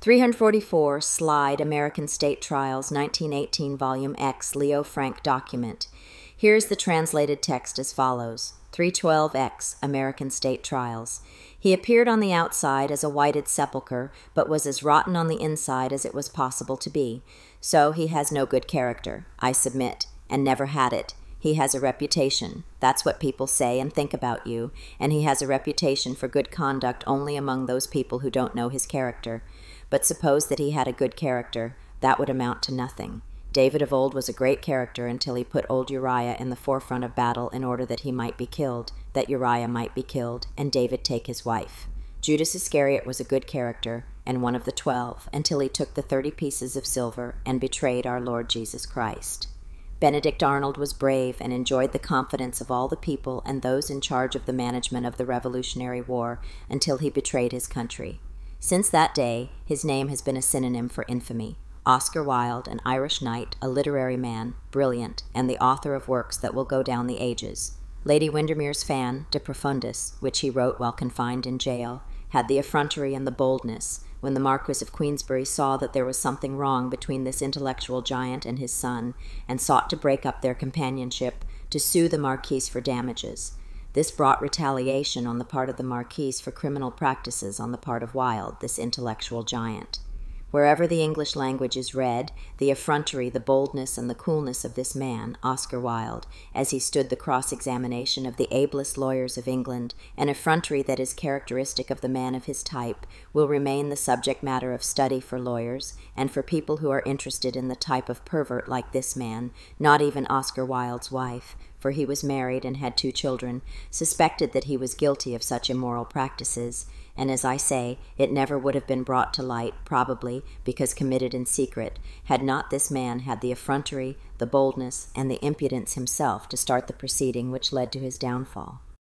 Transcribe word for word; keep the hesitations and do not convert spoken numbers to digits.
three forty-four, Slide, American State Trials, nineteen eighteen, Volume X, Leo Frank document. Here's the translated text as follows. three twelve X, American State Trials. He appeared on the outside as a whited sepulchre, but was as rotten on the inside as it was possible to be. So he has no good character, I submit, and never had it. He has a reputation. That's what people say and think about you, and he has a reputation for good conduct only among those people who don't know his character. But suppose that he had a good character, that would amount to nothing. David of old was a great character until he put old Uriah in the forefront of battle in order that he might be killed, that Uriah might be killed, and David take his wife. Judas Iscariot was a good character, and one of the twelve, until he took the thirty pieces of silver and betrayed our Lord Jesus Christ. Benedict Arnold was brave and enjoyed the confidence of all the people and those in charge of the management of the Revolutionary War until he betrayed his country. Since that day, his name has been a synonym for infamy. Oscar Wilde, an Irish knight, a literary man, brilliant, and the author of works that will go down the ages. Lady Windermere's fan, De Profundis, which he wrote while confined in jail, had the effrontery and the boldness, when the Marquis of Queensberry saw that there was something wrong between this intellectual giant and his son, and sought to break up their companionship, to sue the Marquis for damages. This brought retaliation on the part of the Marquis for criminal practices on the part of Wilde, this intellectual giant. Wherever the English language is read, the effrontery, the boldness, and the coolness of this man, Oscar Wilde, as he stood the cross-examination of the ablest lawyers of England, an effrontery that is characteristic of the man of his type, will remain the subject matter of study for lawyers, and for people who are interested in the type of pervert like this man, not even Oscar Wilde's wife, for he was married and had two children, suspected that he was guilty of such immoral practices, and as I say, it never would have been brought to light, probably, because committed in secret, had not this man had the effrontery, the boldness, and the impudence himself to start the proceeding which led to his downfall.